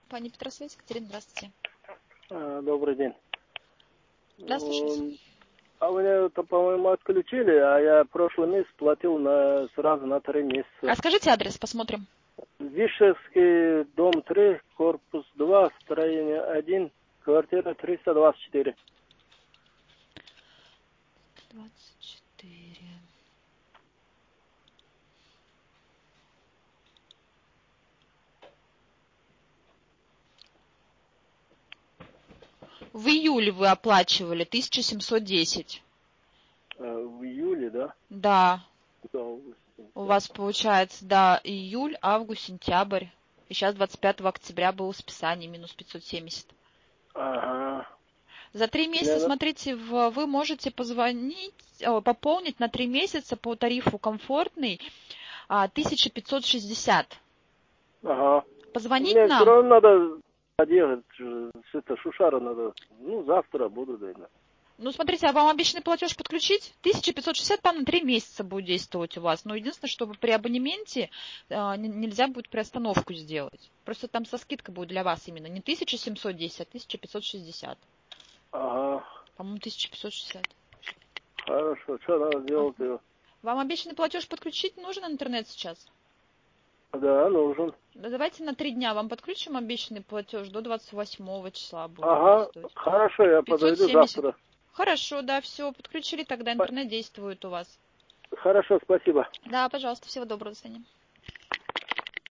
Пани Петросвет, Екатерина, здравствуйте. Добрый день. Да, слушайте. А у меня это, по-моему, отключили, а я прошлый месяц платил сразу на 3 месяца. А скажите адрес, посмотрим. Вишевский, дом 3, корпус 2, строение 1, квартира 324. 24. В июле вы оплачивали 1710. В июле, да? Да. Да, август, У вас получается, да, июль, август, сентябрь. И сейчас 25 октября было списание, минус 570. Ага. За 3 месяца, смотрите, вы можете пополнить на 3 месяца по тарифу комфортный 1560. Ага. Позвонить Мне все нам. равно надо подъехать, это Шушара надо, завтра буду, наверное. Ну, смотрите, а вам обещанный платеж подключить? 1560 там на 3 месяца будет действовать у вас. Но единственное, чтобы при абонементе нельзя будет приостановку сделать. Просто там со скидкой будет для вас именно не 1710, а 1560. Ага. По-моему, 1560. Хорошо, что надо делать его? Вам обещанный платеж подключить нужен интернет сейчас? Да, нужен. Да, давайте на 3 дня вам подключим обещанный платеж, до 28 числа будет Ага, действовать. хорошо, я подойду 570. завтра. Хорошо, да, все, подключили, тогда интернет действует у вас. Хорошо, спасибо. Да, пожалуйста, всего доброго, до свидания.